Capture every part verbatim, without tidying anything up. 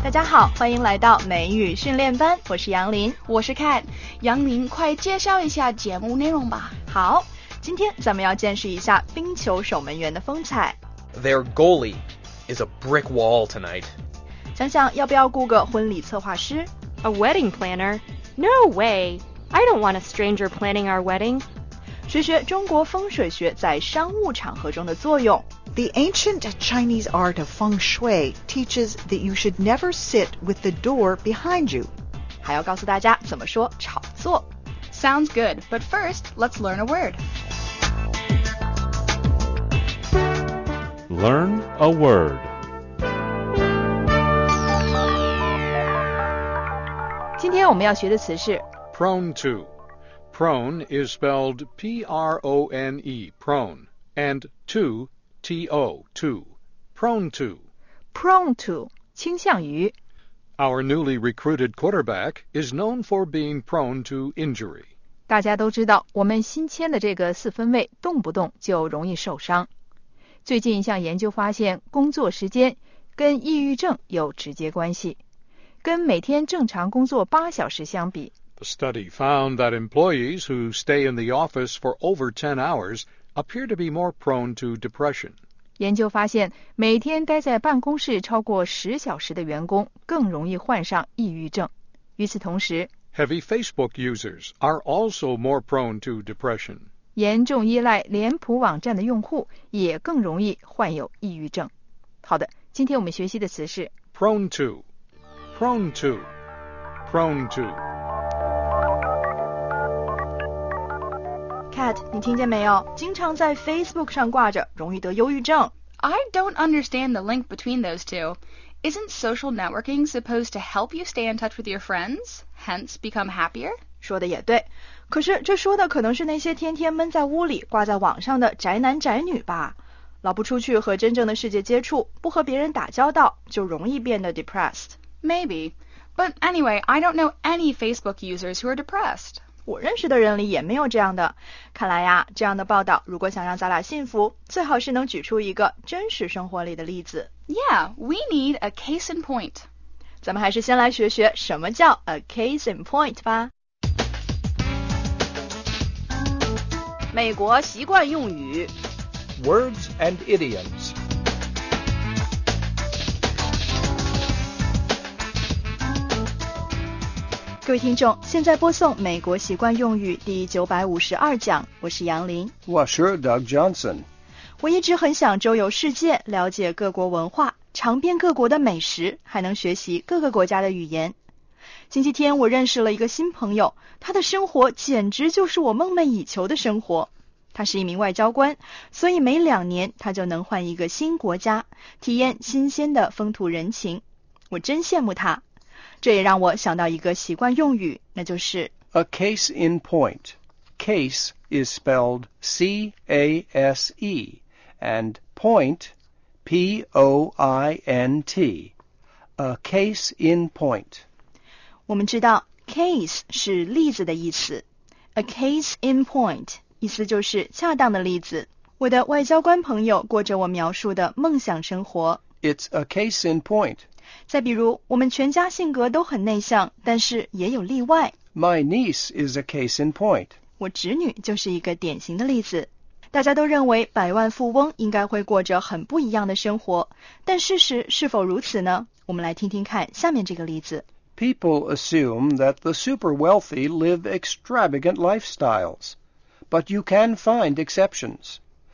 大家好，欢迎来到美语训练班，我是杨林， 我是 Kat。 杨林，快介绍一下节目内容吧。 好，今天咱们要见识一下冰球守门员的风采。 Their goalie is a brick wall tonight. 想想要不要雇个婚礼策划师？ A wedding planner? No way! I don't want a stranger planning our wedding. 学学中国风水学在商务场合中的作用。 The ancient Chinese art of feng shui teaches that you should never sit with the door behind you. 还要告诉大家怎么说炒作。 Sounds good, but first, let's learn a word. Learn a word. 今天我们要学的词是 Prone to. Prone is spelled P R O N E, prone, and to, T O, to. Prone to. prone to, 倾向于。 Our newly recruited quarterback is known for being prone to injury. 大家都知道，我们新签的这个四分卫动不动就容易受伤。最近一项研究发现，工作时间跟抑郁症有直接关系。跟每天正常工作八小时相比， The study found that employees who stay in the office for over ten hours appear to be more prone to depression. 研究发现，每天待在办公室超过十小时的员工更容易患上抑郁症。与此同时， Heavy Facebook users are also more prone to depression. 严重依赖脸谱网站的用户也更容易患有抑郁症。好的，今天我们学习的词是 Prone to. Prone to. Prone to. Kat， 你听见没有？经常在 Facebook 上挂着，容易得忧郁症。 I don't understand the link between those two. Isn't social networking supposed to help you stay in touch with your friends, hence become happier? 说的也对，可是这说的可能是那些天天闷在屋里挂在网上的宅男宅女吧。老不出去和真正的世界接触，不和别人打交道，就容易变得 depressed. Maybe. But anyway, I don't know any Facebook users who are depressed. 我认识的人里也没有这样的。看来呀，这样的报道如果想让咱俩幸福，最好是能举出一个真实生活里的例子。 Yeah, we need a case in point. 咱们还是先来学学什么叫 a case in point 吧。美国习惯用语 Words and idioms. 各位听众，现在播送美国习惯用语第九百五十二讲，我是杨林。 我是 Doug Johnson。 我一直很想周游世界，了解各国文化，尝遍各国的美食，还能学习各个国家的语言。星期天我认识了一个新朋友，他的生活简直就是我梦寐以求的生活。他是一名外交官，所以每两年他就能换一个新国家，体验新鲜的风土人情。我真羡慕他。这也让我想到一个习惯用语，那就是 A case in point. Case is spelled C A S E and point P O I N T. A case in point. 我们知道 case 是例子的意思， A case in point 意思就是恰当的例子。我的外交官朋友过着我描述的梦想生活。 It's a case in point. 再比如，我们全家性格都很内向，但是也有例外。 My niece is a case in point. 我侄女就是一个典型的例子。大家都认为百万富翁应该会过着很不一样的生活，但事实是否如此呢？我们来听听看下面这个例子。 People assume that the super wealthy live extravagant lifestyles, but you can find exceptions.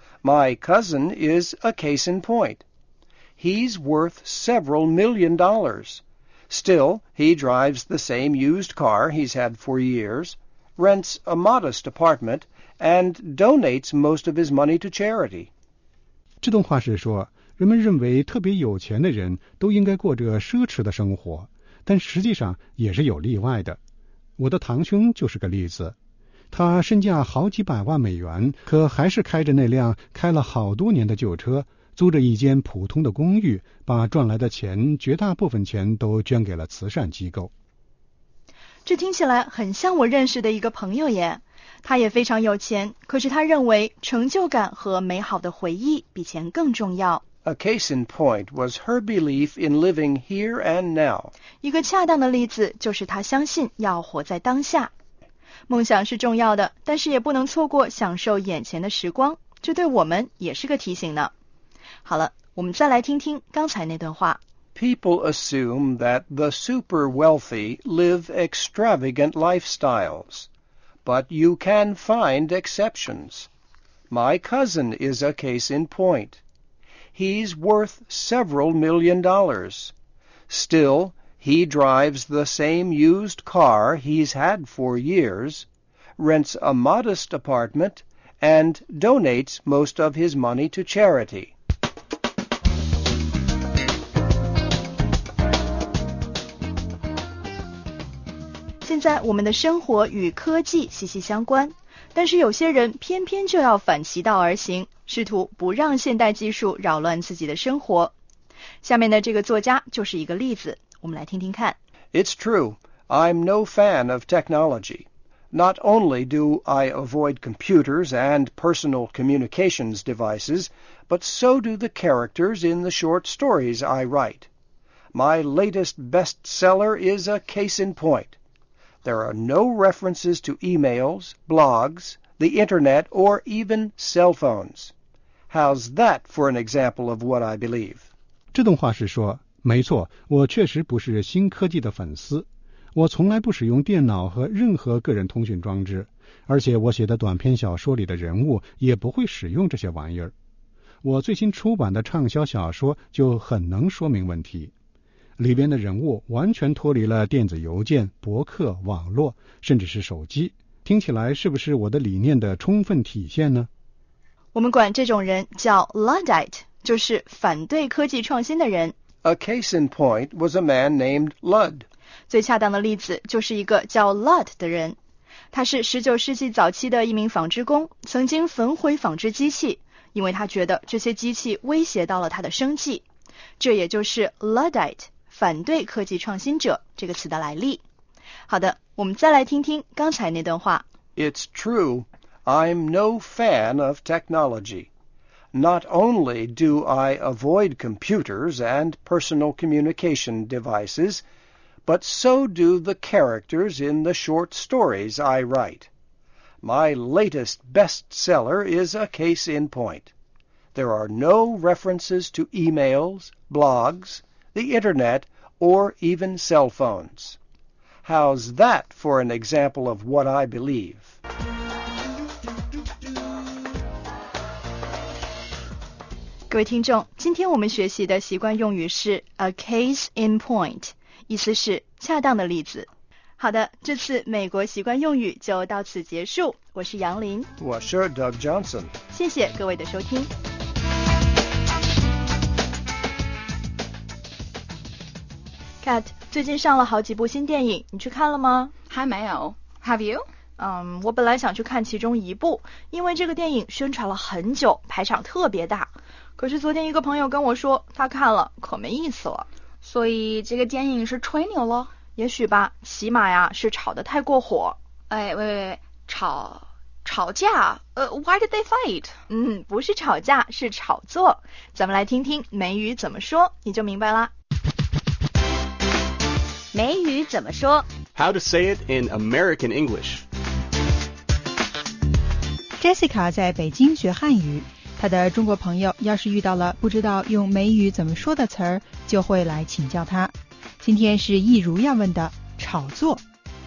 My cousin is a case in point.He's worth several million dollars. Still, he drives the same used car he's had for years, rents a modest apartment, and donates most of his money to charity. 这段话是说，人们认为特别有钱的人都应该过着奢侈的生活，但实际上也是有例外的。我的堂兄就是个例子，他身价好几百万美元，可还是开着那辆开了好多年的旧车，租着一间普通的公寓，把赚来的钱绝大部分钱都捐给了慈善机构。 这听起来很像我认识的一个朋友耶。他也非常有钱，可是他认为成就感和美好的回忆比钱更重要。 A case in point was her belief in living here and now. 一个恰当的例子就是她相信要活在当下。梦想是重要的，但是也不能错过享受眼前的时光，这对我们也是个提醒呢。好了，我们再来听听刚才那段话。 People assume that the super wealthy live extravagant lifestyles, but you can find exceptions. My cousin is a case in point. He's worth several million dollars. Still, he drives the same used car he's had for years, rents a modest apartment, and donates most of his money to charity. 现在我们的生活与科技息息相关，但是有些人偏偏就要反其道而行，试图不让现代技术扰乱自己的生活。下面的这个作家就是一个例子，我们来听听看。 It's true, I'm no fan of technology. Not only do I avoid computers and personal communications devices, but so do the characters in the short stories I write. My latest bestseller is a case in point. There are no references to emails, blogs, the internet, or even cell phones. How's that for an example of what I believe? 这段话是说，没错，我确实不是新科技的粉丝，我从来不使用电脑和任何个人通讯装置，而且我写的短篇小说里的人物也不会使用这些玩意儿。我最新出版的畅销小说就很能说明问题。里边的人物完全脱离了电子邮件、博客、网络，甚至是手机，听起来是不是我的理念的充分体现呢？ 我们管这种人叫 Luddite， 就是反对科技创新的人。 A case in point was a man named Ludd. 最恰当的例子就是一个叫 Ludd 的人，他是十九世纪早期的一名纺织工，曾经焚毁纺织机器，因为他觉得这些机器威胁到了他的生计。这也就是 Luddite，反对科技创新者这个词的来历。好的，我们再来听听刚才那段话。 It's true, I'm no fan of technology. Not only do I avoid computers and personal communication devices, but so do the characters in the short stories I write. My latest bestseller is a case in point. There are no references to emails, blogs, the internet, or even cell phones. How's that for an example of what I believe? 各位听众，今天我们学习的习惯用语是 a case in point， 意思是恰当的例子。好的，这次美国习惯用语就到此结束。我是杨林， 我是 Doug Johnson。 谢谢各位的收听。Kat， 最近上了好几部新电影，你去看了吗？ 还没有。Have you? 嗯，我本来想去看其中一部，因为这个电影宣传了很久，排场特别大。可是昨天一个朋友跟我说，他看了可没意思了。 所以这个电影是吹牛了？ 也许吧，起码呀是炒得太过火。 哎，喂喂喂，吵吵架？呃、uh, ，Why did they fight? 嗯，不是吵架，是炒作。咱们来听听美语怎么说，你就明白啦。 美语怎么说 How to say it in American English. Jessica 在北京学汉语，她的中国朋友要是遇到了不知道用美语怎么说的词儿，就会来请教她。今天是易如要问的炒作。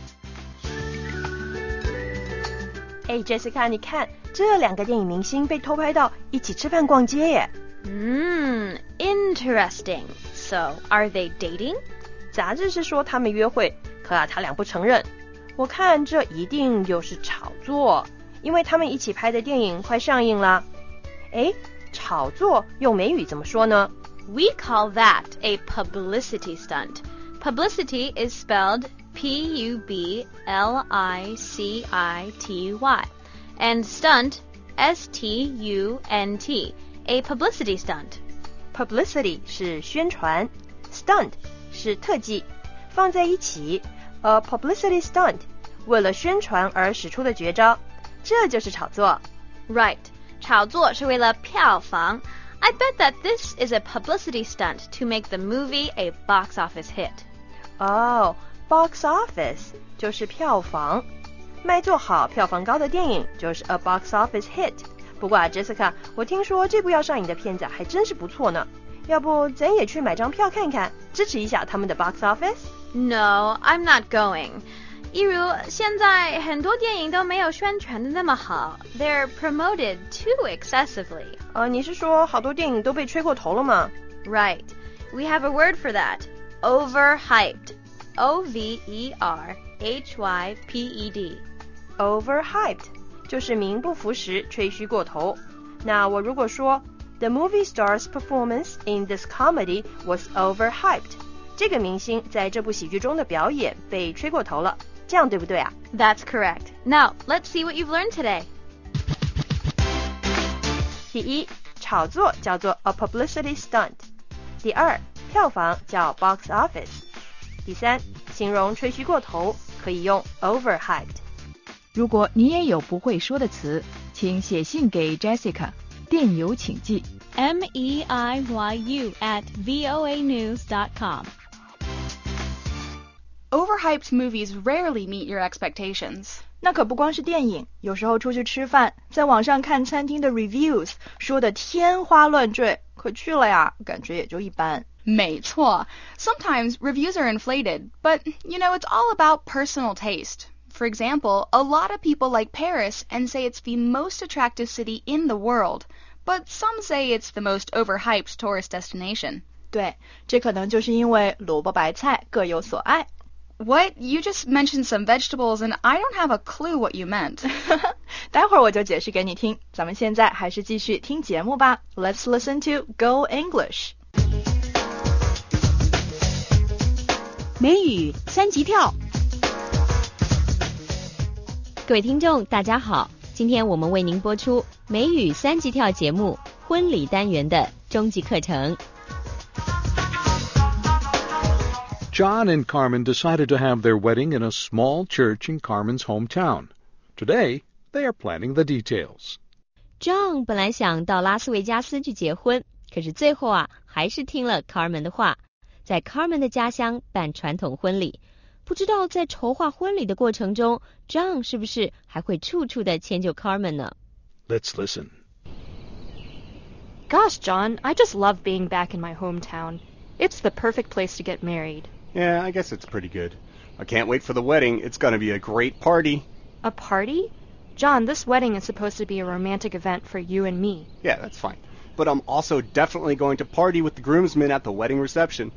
哎 ，Jessica， 你看这两个电影明星被偷拍到一起吃饭逛街耶。 嗯 ，interesting. So, are they dating? 杂志是说他们约会，可啊，他俩不承认。我看这一定又是炒作，因为他们一起拍的电影快上映了。哎，炒作用美语怎么说呢？ We call that a publicity stunt. Publicity is spelled P U B L I C I T Y, and stunt S T U N T. A publicity stunt. Publicity 是宣传 ，stunt 是特技，放在一起 ，a publicity stunt 为了宣传而使出的绝招，这就是炒作。 Right， 炒作是为了票房 I bet that this is a publicity stunt to make the movie a box office hit. 哦、oh, box office 就是票房，卖座好、票房高的电影就是 a box office hit。不过啊 ，Jessica， 我听说这部要上映的片子还真是不错呢，要不咱也去买张票看看，支持一下他们的 box office？No, I'm not going. 一如现在很多电影都没有宣传的那么好 ，they're promoted too excessively. 呃，你是说好多电影都被吹过头了吗？ Right. We have a word for that. Overhyped. O V E R H Y P E D. Overhyped 就是名不符实，吹嘘过头。那我如果说 The movie star's performance in this comedy was overhyped， 这个明星在这部喜剧中的表演被吹过头了，这样对不对啊？ That's correct. Now, let's see what you've learned today. 第一，炒作叫做 a publicity stunt。第二，票房叫 box office。第三，形容吹嘘过头可以用 overhyped。 如果你也有不会说的词，请写信给 Jessica， 电邮请寄 M E I Y U at voa news dot com. Overhyped movies rarely meet your expectations. 那可不光是电影，有时候出去吃饭，在网上看餐厅的 reviews 说的天花乱坠，可去了呀，感觉也就一般。 没错. Sometimes reviews are inflated, but, you know, it's all about personal taste. For example, a lot of people like Paris and say it's the most attractive city in the world, but some say it's the most overhyped tourist destination. 对，这可能就是因为萝卜白菜各有所爱。 What? You just mentioned some vegetables and I don't have a clue what you meant. 待会儿我就解释给你听，咱们现在还是继续听节目吧。Let's listen to Go English. 美语三级跳。 各位听众大家好，今天我们为您播出美语三级跳节目婚礼单元的终极课程。 John and Carmen decided to have their wedding in a small church in Carmen's hometown. Today, they are planning the details. John 本来想到拉斯维加斯去结婚，可是最后啊，还是听了 Carmen 的话，在 Carmen 的家乡办传统婚礼。不知道在筹划婚礼的过程中 John 是不是还会处处的迁就 Carmen 呢？ Let's listen. Gosh, John, I just love being back in my hometown. It's the perfect place to get married. Yeah, I guess it's pretty good. I can't wait for the wedding. It's going to be a great party. A party? John, this wedding is supposed to be a romantic event for you and me. Yeah, that's fine. But I'm also definitely going to party with the groomsmen at the wedding reception.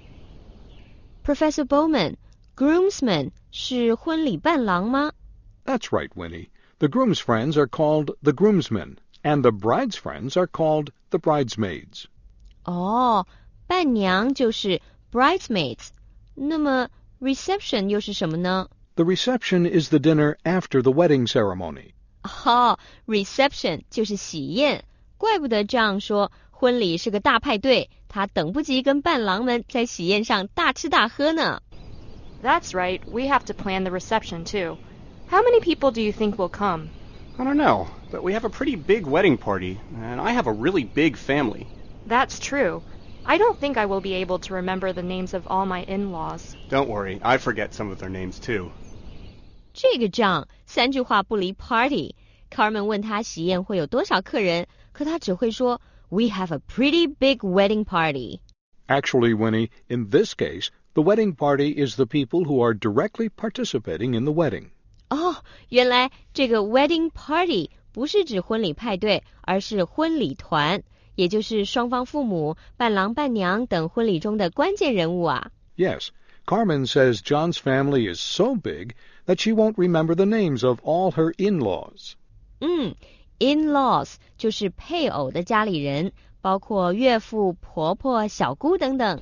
Professor Bowman, groomsmen 是婚礼伴郎吗？ That's right, Winnie. The groom's friends are called the groomsmen, and the bride's friends are called the bridesmaids. 哦，伴娘就是 bridesmaids。那么 reception 又是什么呢？ The reception is the dinner after the wedding ceremony. 哦 reception 就是喜宴，怪不得这样说，婚礼是个大派对，他等不及跟伴郎们在喜宴上大吃大喝呢。 That's right, we have to plan the reception too. How many people do you think will come? I don't know, but we have a pretty big wedding party, and I have a really big family. That's true. I don't think I will be able to remember the names of all my in-laws. Don't worry, I forget some of their names too. 这个仗三句话不离 party。 Carmen 问他喜宴会有多少客人，可他只会说 We have a pretty big wedding party. Actually, Winnie, in this case, the wedding party is the people who are directly participating in the wedding. 哦，原来这个 wedding party 不是指婚礼派对，而是婚礼团，也就是双方父母、伴郎伴娘等婚礼中的关键人物啊。 Yes, Carmen says John's family is so big that she won't remember the names of all her in-laws. 嗯 in-laws 就是配偶的家里人，包括岳父、婆婆、小姑等等。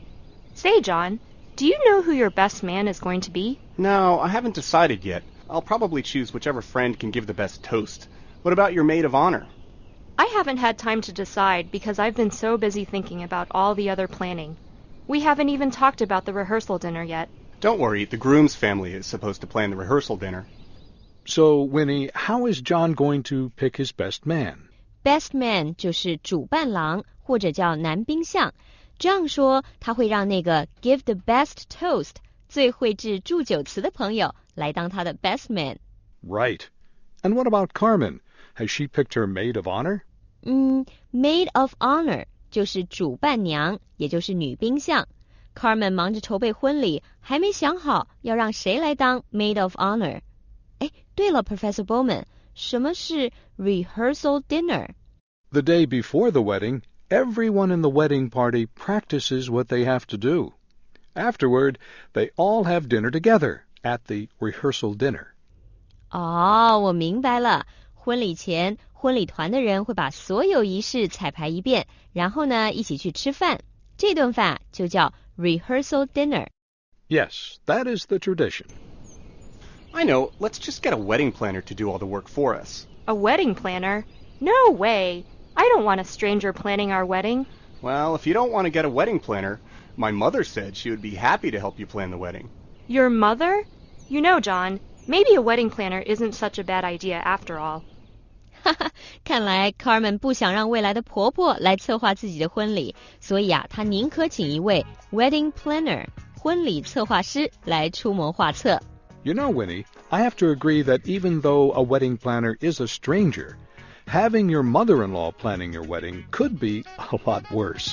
Say, John, do you know who your best man is going to be? No, I haven't decided yet. I'll probably choose whichever friend can give the best toast. What about your maid of honor? I haven't had time to decide because I've been so busy thinking about all the other planning. We haven't even talked about the rehearsal dinner yet. Don't worry, the groom's family is supposed to plan the rehearsal dinner. So, Winnie, how is John going to pick his best man? best man 就是主伴郎或者叫男宾相。这样说，他会让那个 give the best toast 最会致祝酒词的朋友来当他的 best man。 Right. And what about Carmen? Has she picked her maid of honor? 嗯 maid of honor 就是主伴娘，也就是女宾相。 Carmen 忙着筹备婚礼，还没想好要让谁来当 maid of honor。 哎，对了 Professor Bowman， 什么是 rehearsal dinner？ The day before the wedding, everyone in the wedding party practices what they have to do. Afterward, they all have dinner together at the rehearsal dinner. 哦，我明白了。婚礼前，婚礼团的人会把所有仪式彩排一遍，然后呢，一起去吃饭。这顿饭就叫 rehearsal dinner. Yes, that is the tradition. I know. Let's just get a wedding planner to do all the work for us. A wedding planner? No way. I don't want a stranger planning our wedding. Well, if you don't want to get a wedding planner, my mother said she would be happy to help you plan the wedding. Your mother? You know, John, maybe a wedding planner isn't such a bad idea after all. 哈哈，看来 Carmen 不想让未来的婆婆来策划自己的婚礼，所以啊，她宁可请一位 wedding planner 婚礼策划师来出谋划策。 You know, Winnie, I have to agree that even though a wedding planner is a stranger, having your mother-in-law planning your wedding could be a lot worse.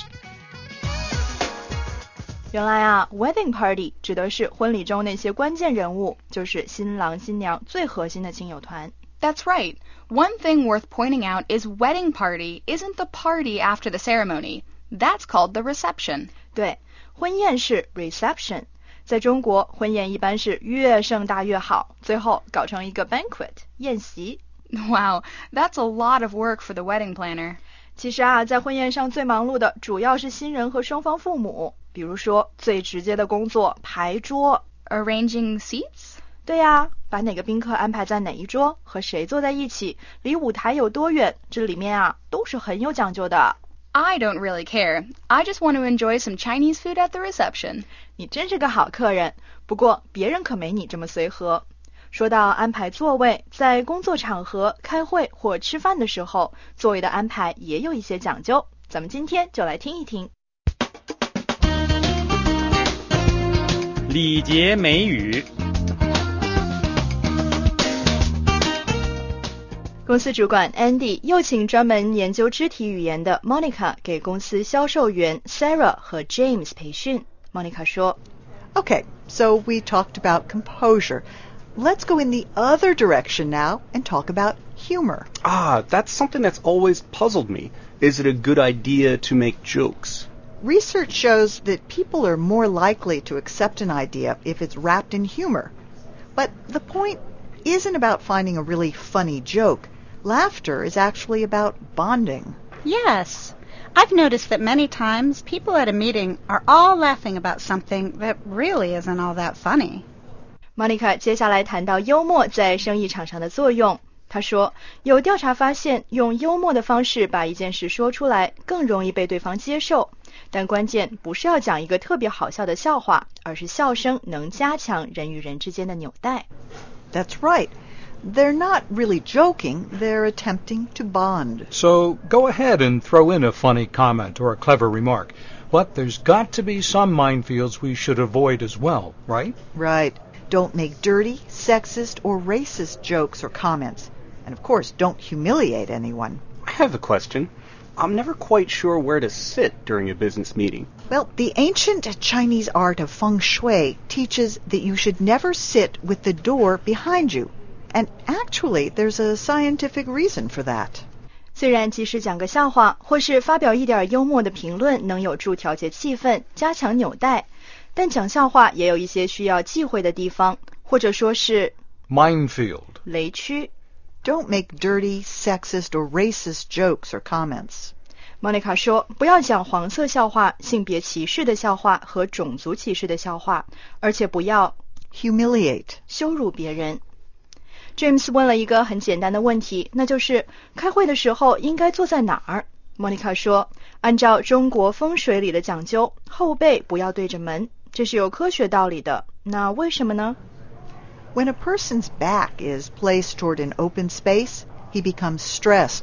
原来啊 wedding party 指的是婚礼中那些关键人物，就是新郎新娘最核心的亲友团。 That's right. One thing worth pointing out is wedding party isn't the party after the ceremony. That's called the reception. 对，婚宴是 reception。在中国，婚宴一般是越盛大越好，最后搞成一个 banquet 宴席。 Wow, that's a lot of work for the wedding planner. 其实啊，在婚宴上最忙碌的主要是新人和双方父母，比如说最直接的工作排桌 Arranging seats? 对呀，把哪个宾客安排在哪一桌，和谁坐在一起，离舞台有多远，这里面啊都是很有讲究的。 I don't really care. I just want to enjoy some Chinese food at the reception. 你真是个好客人，不过别人可没你这么随和。说到安排座位，在工作场合、开会或吃饭的时候，座位的安排也有一些讲究。咱们今天就来听一听。 礼节美语。 公司主管 Andy 又请专门研究肢体语言的 Monica 给公司销售员 Sarah 和 James 培训。Monica 说 Okay, so we talked about composure. Let's go in the other direction now and talk about humor. Ah, that's something that's always puzzled me. Is it a good idea to make jokes? Research shows that people are more likely to accept an idea if it's wrapped in humor. But the point isn't about finding a really funny joke. Laughter is actually about bonding. Yes. I've noticed that many times people at a meeting are all laughing about something that really isn't all that funny. Monica 接下来谈到幽默在生意场上的作用。她说，有调查发现，用幽默的方式把一件事说出来，更容易被对方接受。但关键不是要讲一个特别好笑的笑话，而是笑声能加强人与人之间的纽带。 That's right. They're not really joking, they're attempting to bond. So go ahead and throw in a funny comment or a clever remark. But there's got to be some minefields we should avoid as well, right? Right. Don't make dirty, sexist, or racist jokes or comments. And of course, don't humiliate anyone. I have a question. I'm never quite sure where to sit during a business meeting. Well, the ancient Chinese art of feng shui teaches that you should never sit with the door behind you. And actually, there's a scientific reason for that. 虽然即使讲个笑话，或是发表一点幽默的评论，能有助调节气氛，加强纽带，但讲笑话也有一些需要忌讳的地方，或者说是 minefield 雷区。 Don't make dirty, sexist, or racist jokes or comments. Monica 说，不要讲黄色笑话、性别歧视的笑话和种族歧视的笑话，而且不要 humiliate 羞辱别人。James 问了一个很简单的问题，那就是开会的时候应该坐在哪儿？ Monica 说，按照中国风水里的讲究，后背不要对着门，这是有科学道理的。那为什么呢？ When a person's back is placed toward an open space, he becomes stressed.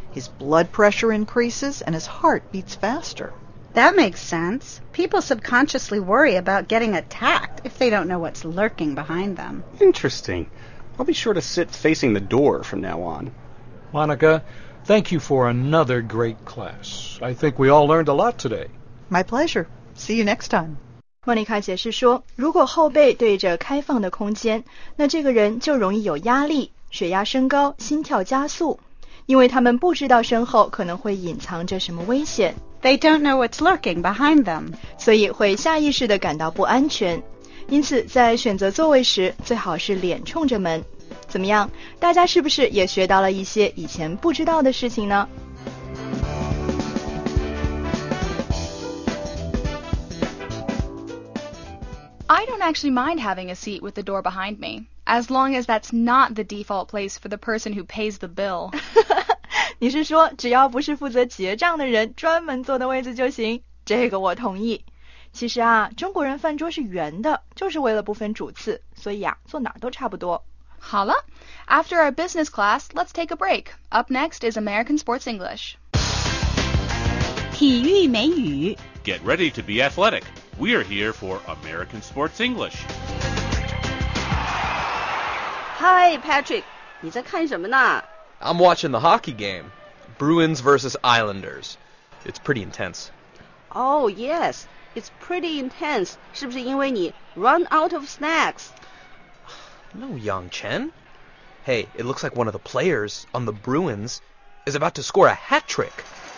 His blood pressure increases and his heart beats faster. That makes sense. People subconsciously worry about getting attacked if they don't know what's lurking behind them. Interesting. I'll be sure to sit facing the door from now on. Monica, thank you for another great class. I think we all learned a lot today. My pleasure. See you next time. 莫妮卡解释说，如果后背对着开放的空间，那这个人就容易有压力，血压升高，心跳加速，因为他们不知道身后可能会隐藏着什么危险。 They don't know what's lurking behind them. 所以会下意识地感到不安全。因此，在选择座位时，最好是脸冲着门。怎么样？大家是不是也学到了一些以前不知道的事情呢？ I don't actually mind having a seat with the door behind me, as long as that's not the default place for the person who pays the bill. 你是说只要不是负责结账的人专门坐的位置就行？这个我同意。其实啊，中国人饭桌是圆的，就是为了不分主次，所以啊，坐哪儿都差不多。 好了 After our business class, let's take a break. Up next is American Sports English. 体育美语 Get ready to be athletic. We're here for American Sports English. Hi, Patrick. 你在看什么呢？ I'm watching the hockey game. Bruins versus Islanders. It's pretty intense. Oh, yes. It's pretty intense. 是不是因为你 run out of snacks? No, Yang Chen. Hey, it looks like one of the players on the Bruins is about to score a hat trick.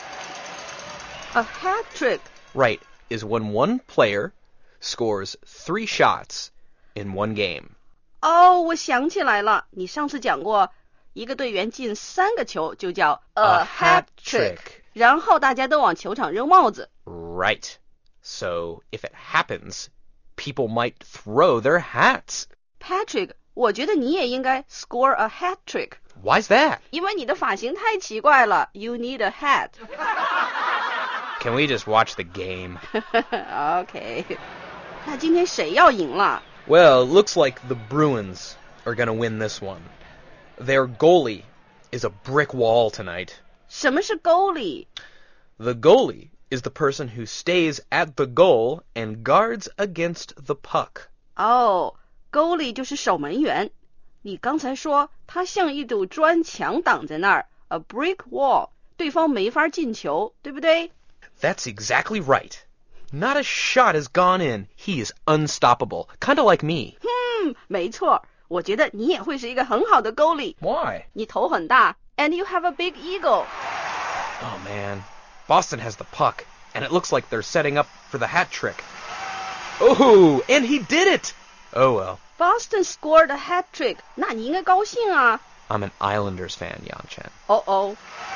A hat trick? Right, is when one player scores three shots in one game. 哦，我想起来了，你上次讲过，一个队员进三个球就叫 a, A hat hat trick. trick. 然后大家都往球场扔帽子。 Right. So, if it happens, people might throw their hats. Patrick, 我觉得你也应该 score a hat trick. Why's that? 因为你的发型太奇怪了。You need a hat. Can we just watch the game? Okay. 那今天谁要赢了？ Well, it looks like the Bruins are gonna win this one. Their goalie is a brick wall tonight. 什么是 goalie? The goalie is the person who stays at the goal and guards against the puck. 哦， goalie 就是守门员。你刚才说他像一堵砖墙挡在那儿 ，a brick wall， 对方没法进球，对不对？ That's exactly right. Not a shot has gone in. He is unstoppable, kind of like me. 嗯，没错，我觉得你也会是一个很好的 goalie. Why? 你头很大 ，and you have a big ego. Oh man, Boston has the puck, and it looks like they're setting up for the hat trick. Oh, and he did it! Oh well. Boston scored a hat trick. 那你应该高兴啊。 I'm an Islanders fan, Yang Chen. 哦哦。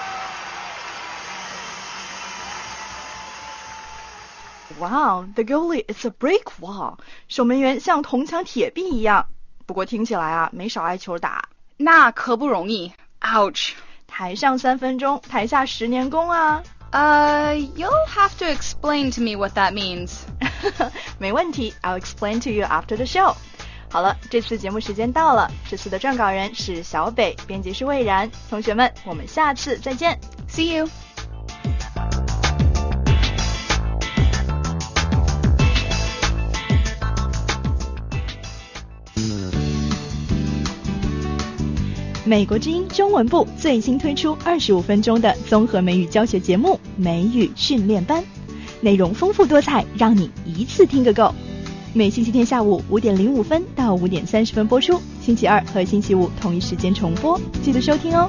Wow, the goalie is a brick wall. 守门员像铜墙铁壁一样。不过听起来啊，没少挨球打。 那可不容易。Ouch. 台上三分钟，台下十年功啊。 Uh, you'll have to explain to me what that means. 没问题 I'll explain to you after the show. 好了，这次节目时间到了。这次的撰稿人是小北，编辑是魏然。同学们，我们下次再见。 See you. 美国之音中文部最新推出二十五分钟的综合美语教学节目美语训练班，内容丰富多彩，让你一次听个够。每星期天下午五点零五分到五点三十分播出，星期二和星期五同一时间重播，记得收听哦。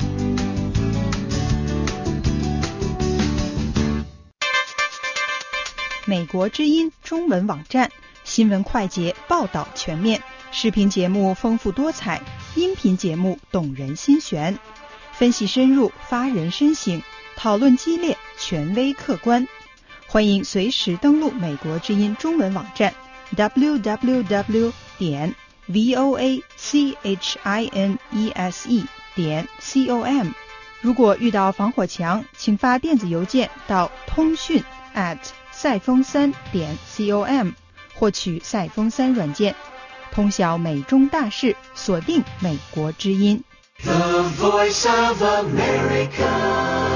美国之音中文网站，新闻快捷，报道全面，视频节目丰富多彩，音频节目动人心弦，分析深入，发人深省，讨论激烈，权威客观。欢迎随时登录美国之音中文网站 double-u double-u double-u 点 voa chinese 点 com。如果遇到防火墙，请发电子邮件到通讯 at 赛风三点 com， 获取赛风三软件，通晓美中大事，锁定美国之音。 The Voice of America